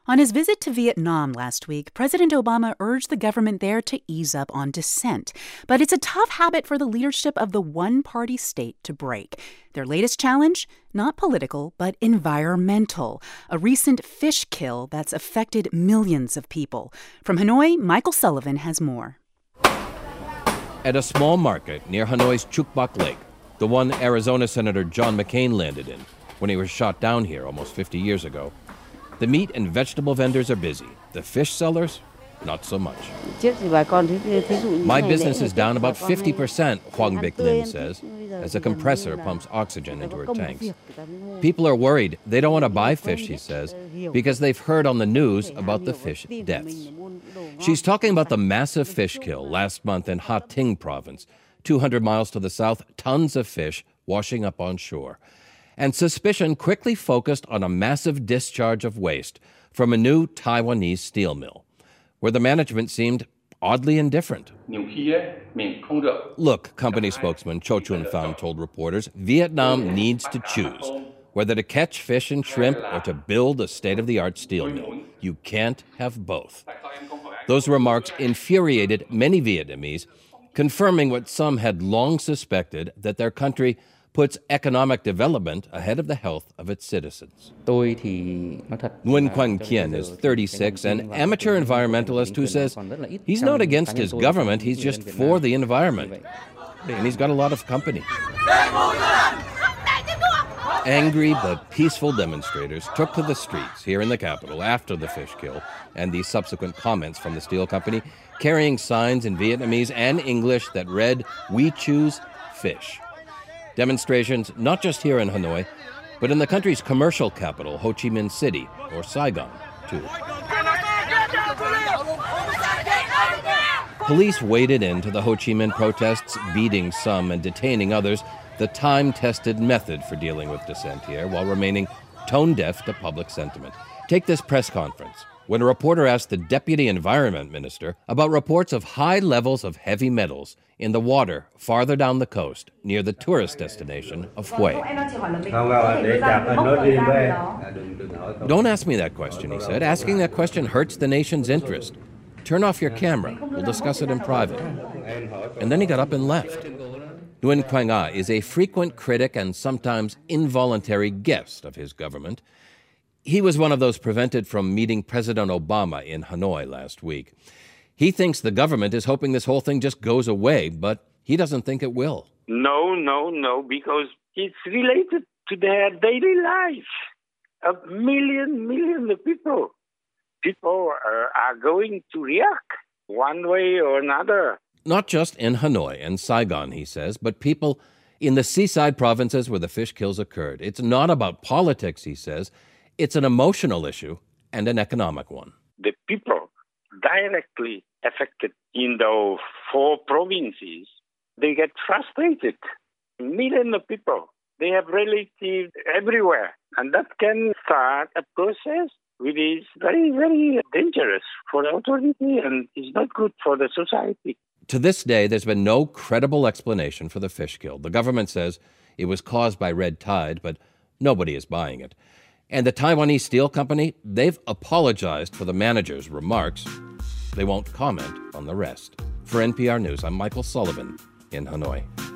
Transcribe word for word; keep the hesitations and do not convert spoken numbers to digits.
On his visit to Vietnam last week, President Obama urged the government there to ease up on dissent. But it's a tough habit for the leadership of the one-party state to break. Their latest challenge? Not political, but environmental. A recent fish kill that's affected millions of people. From Hanoi, Michael Sullivan has more. At a small market near Hanoi's Chuc Bac Lake, the one Arizona Senator John McCain landed in when he was shot down here almost fifty years ago, the meat and vegetable vendors are busy. The fish sellers, not so much. My business is down about fifty percent, Huang Bic Lin says, as a compressor pumps oxygen into her tanks. People are worried. They don't want to buy fish, he says, because they've heard on the news about the fish deaths. She's talking about the massive fish kill last month in Ha Tinh province, two hundred miles to the south, tons of fish washing up on shore. And suspicion quickly focused on a massive discharge of waste from a new Taiwanese steel mill, where the management seemed oddly indifferent. Look, company spokesman Cho Chun Pham told reporters, Vietnam needs to choose whether to catch fish and shrimp or to build a state-of-the-art steel mill. You can't have both. Those remarks infuriated many Vietnamese, confirming what some had long suspected, that their country puts economic development ahead of the health of its citizens. Nguyen Quang Kien is thirty-six, an amateur environmentalist who says he's not against his government, he's just for the environment. And he's got a lot of company. Angry but peaceful demonstrators took to the streets here in the capital after the fish kill and the subsequent comments from the steel company, carrying signs in Vietnamese and English that read, "We choose fish." Demonstrations not just here in Hanoi, but in the country's commercial capital, Ho Chi Minh City, or Saigon, too. Police waded into the Ho Chi Minh protests, beating some and detaining others, the time-tested method for dealing with dissent here, while remaining tone-deaf to public sentiment. Take this press conference, when a reporter asked the Deputy Environment Minister about reports of high levels of heavy metals in the water farther down the coast near the tourist destination of Hue. Don't ask me that question, he said. Asking that question hurts the nation's interest. Turn off your camera. We'll discuss it in private. And then he got up and left. Nguyen Quang A is a frequent critic and sometimes involuntary guest of his government. He was one of those prevented from meeting President Obama in Hanoi last week. He thinks the government is hoping this whole thing just goes away, but he doesn't think it will. No, no, no, because it's related to their daily life. A million, million of people. People are, are going to react one way or another. Not just in Hanoi and Saigon, he says, but people in the seaside provinces where the fish kills occurred. It's not about politics, he says. It's an emotional issue and an economic one. The people directly affected in those four provinces, they get frustrated. Millions of people, they have relatives everywhere. And that can start a process which is very, very dangerous for the authority and is not good for the society. To this day, there's been no credible explanation for the fish kill. The government says it was caused by red tide, but nobody is buying it. And the Taiwanese steel company, they've apologized for the manager's remarks. They won't comment on the rest. For N P R News, I'm Michael Sullivan in Hanoi.